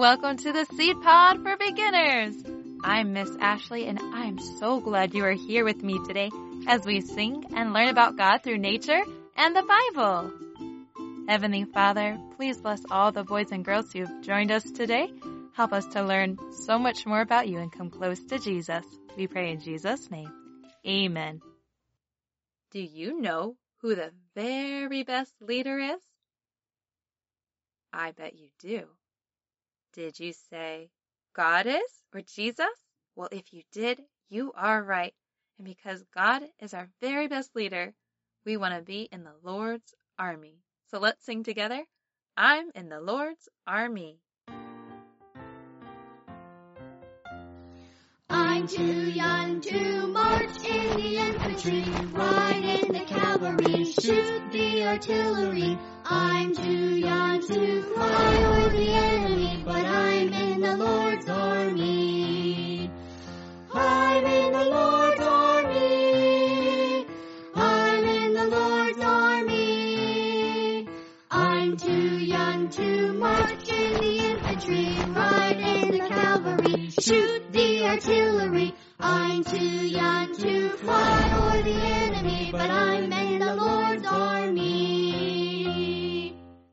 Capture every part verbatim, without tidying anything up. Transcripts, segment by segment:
welcome to the Seed Pod for Beginners. I'm Miss Ashley, and I'm so glad you are here with me today as we sing and learn about God through nature and the Bible. Heavenly Father, please bless all the boys and girls who have joined us today. Help us to learn so much more about you and come close to Jesus. We pray in Jesus' name. Amen. Do you know who the very best leader is? I bet you do. Did you say God is or Jesus? Well, if you did, you are right. And because God is our very best leader, we want to be in the Lord's army. So let's sing together. I'm in the Lord's army. I'm too young to march in the infantry, ride in the cavalry, shoot the artillery. I'm too young to fly o'er the enemy, but I'm in the Lord's army. I'm in the Lord's army. I'm in the Lord's army. I'm too young to march in the infantry, ride in the cavalry, shoot the artillery. I'm too young to fly o'er the enemy, but I'm in the Lord's army.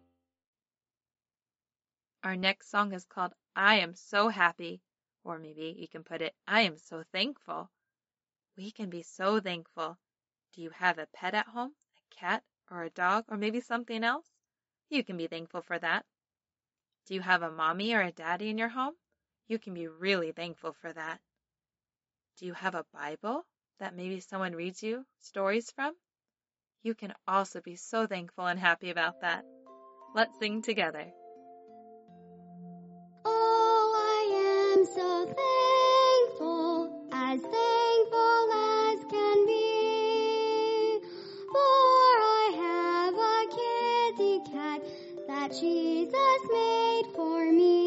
Our next song is called I Am So Happy, or maybe you can put it, I am so thankful. We can be so thankful. Do you have a pet at home, a cat or a dog, or maybe something else? You can be thankful for that. Do you have a mommy or a daddy in your home? You can be really thankful for that. Do you have a Bible that maybe someone reads you stories from? You can also be so thankful and happy about that. Let's sing together. Oh, I am so thankful, as thankful as can be, for I have a kitty cat that Jesus made for me.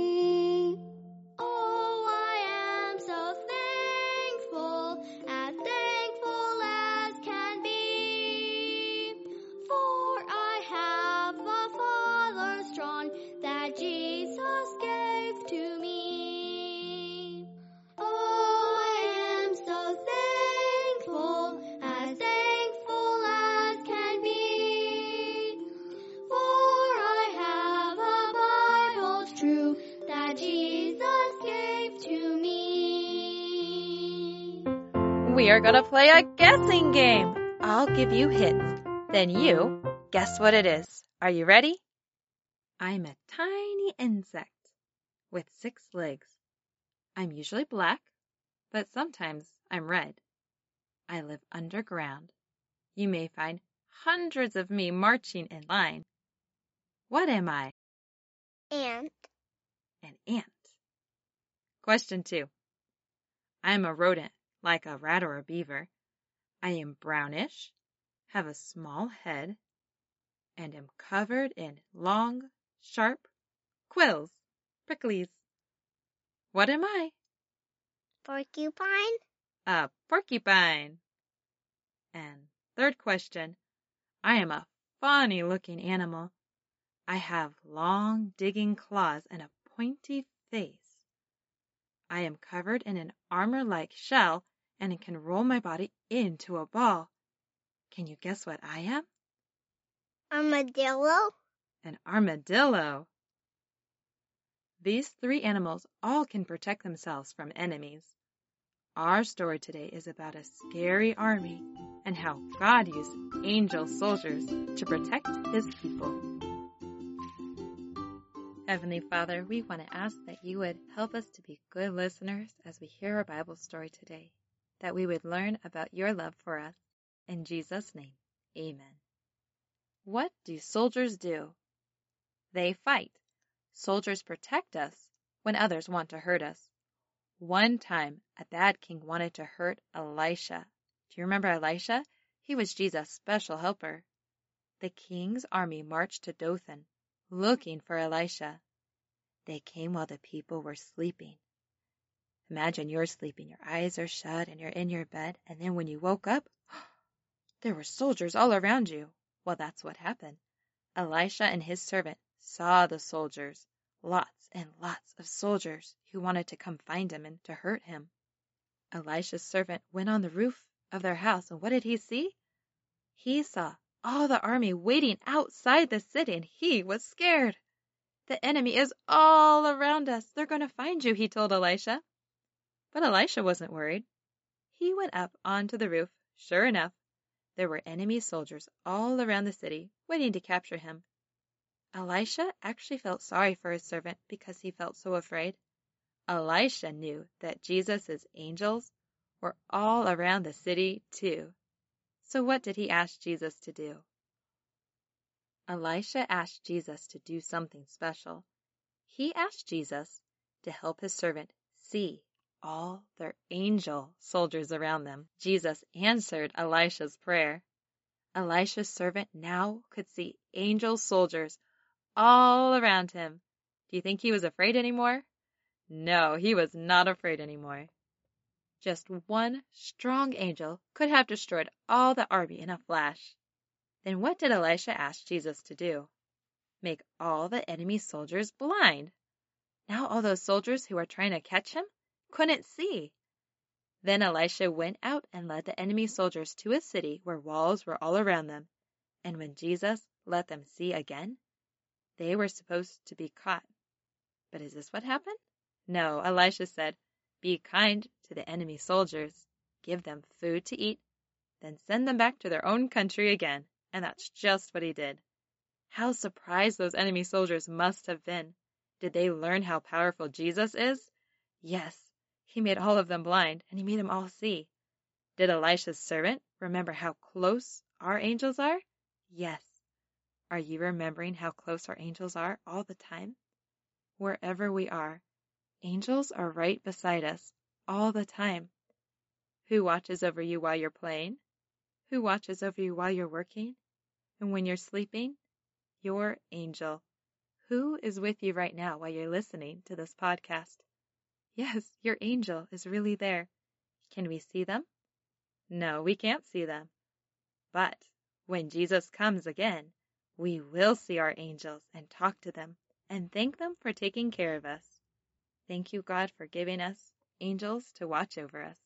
Oh, I am so thankful, as thankful as can be, for I have a Father strong that Jesus gave to me. Oh, I am so thankful, as thankful as can be, for I have a Bible true that Jesus gave to me. We are going to play a guessing game. I'll give you hints. Then you guess what it is. Are you ready? I'm a tiny insect with six legs. I'm usually black, but sometimes I'm red. I live underground. You may find hundreds of me marching in line. What am I? Ant. An ant. Question two. I'm a rodent, like a rat or a beaver. I am brownish, have a small head, and am covered in long, sharp quills, pricklies. What am I? Porcupine. A porcupine. And third question. I am a funny-looking animal. I have long, digging claws and a pointy face. I am covered in an armor-like shell and can roll my body into a ball. Can you guess what I am? Armadillo. An armadillo. These three animals all can protect themselves from enemies. Our story today is about a scary army and how God used angel soldiers to protect his people. Heavenly Father, we want to ask that you would help us to be good listeners as we hear our Bible story today, that we would learn about your love for us. In Jesus' name, amen. What do soldiers do? They fight. Soldiers protect us when others want to hurt us. One time, a bad king wanted to hurt Elisha. Do you remember Elisha? He was Jesus' special helper. The king's army marched to Dothan, looking for Elisha. They came while the people were sleeping. Imagine you're sleeping, your eyes are shut, and you're in your bed, and then when you woke up, there were soldiers all around you. Well, that's what happened. Elisha and his servant saw the soldiers, lots and lots of soldiers who wanted to come find him and to hurt him. Elisha's servant went on the roof of their house, and what did he see? He saw all the army waiting outside the city, and he was scared. The enemy is all around us. They're going to find you, he told Elisha. But Elisha wasn't worried. He went up onto the roof. Sure enough, there were enemy soldiers all around the city waiting to capture him. Elisha actually felt sorry for his servant because he felt so afraid. Elisha knew that Jesus' angels were all around the city too. So what did he ask Jesus to do? Elisha asked Jesus to do something special. He asked Jesus to help his servant see all their angel soldiers around them. Jesus answered Elisha's prayer. Elisha's servant now could see angel soldiers all around him. Do you think he was afraid anymore? No, he was not afraid anymore. Just one strong angel could have destroyed all the army in a flash. Then what did Elisha ask Jesus to do? Make all the enemy soldiers blind. Now all those soldiers who were trying to catch him couldn't see. Then Elisha went out and led the enemy soldiers to a city where walls were all around them. And when Jesus let them see again, they were supposed to be caught. But is this what happened? No, Elisha said, "Be kind to the enemy soldiers, give them food to eat, then send them back to their own country again." And that's just what he did. How surprised those enemy soldiers must have been. Did they learn how powerful Jesus is? Yes, he made all of them blind, and he made them all see. Did Elisha's servant remember how close our angels are? Yes. Are you remembering how close our angels are all the time? Wherever we are, angels are right beside us all the time. Who watches over you while you're playing? Who watches over you while you're working? And when you're sleeping? Your angel. Who is with you right now while you're listening to this podcast? Yes, your angel is really there. Can we see them? No, we can't see them. But when Jesus comes again, we will see our angels and talk to them and thank them for taking care of us. Thank you, God, for giving us angels to watch over us.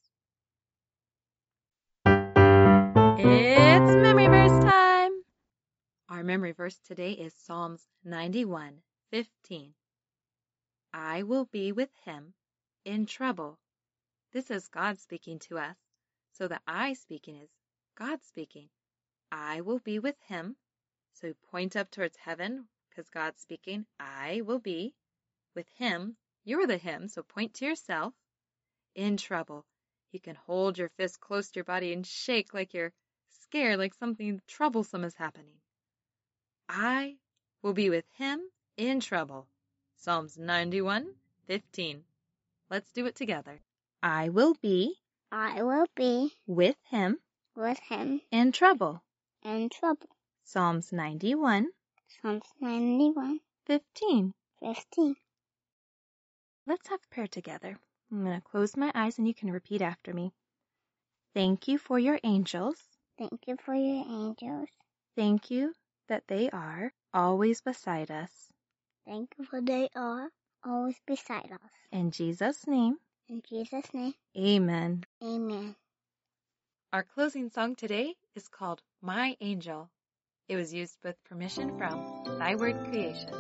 It's memory verse time! Our memory verse today is Psalms ninety-one fifteen. I will be with him in trouble. This is God speaking to us. So the I speaking is God speaking. I will be with him. So point up towards heaven because God's speaking. I will be with him. You're the him, so point to yourself. In trouble. You can hold your fist close to your body and shake like you're scared, like something troublesome is happening. I will be with him in trouble. Psalms ninety-one fifteen. Let's do it together. I will be I will be with him with him in trouble. in trouble. Psalms ninety-one Psalms ninety-one fifteen. fifteen. Let's have prayer together. I'm going to close my eyes and you can repeat after me. Thank you for your angels. Thank you for your angels. Thank you that they are always beside us. Thank you for they are always beside us. In Jesus' name, In Jesus' name, amen. amen. Our closing song today is called My Angel. It was used with permission from Thy Word Creation.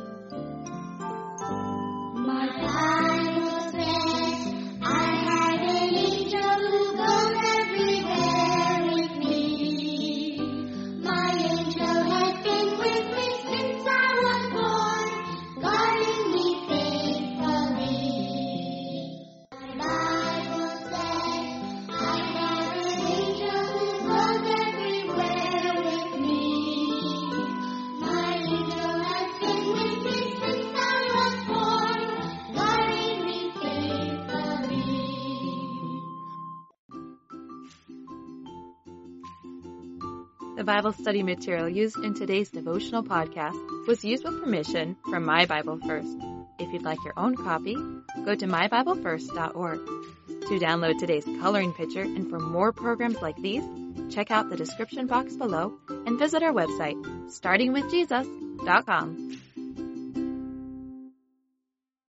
My Bible says I have an angel who goes everywhere with me. My angel has been with me since I was born, guarding me faithfully. My Bible says I have an angel who goes everywhere with me. My angel has been with me since I was born, guarding me faithfully. The Bible study material used in today's devotional podcast was used with permission from My Bible First. If you'd like your own copy, go to my bible first dot org. To download today's coloring picture and for more programs like these, check out the description box below and visit our website, starting with jesus dot com.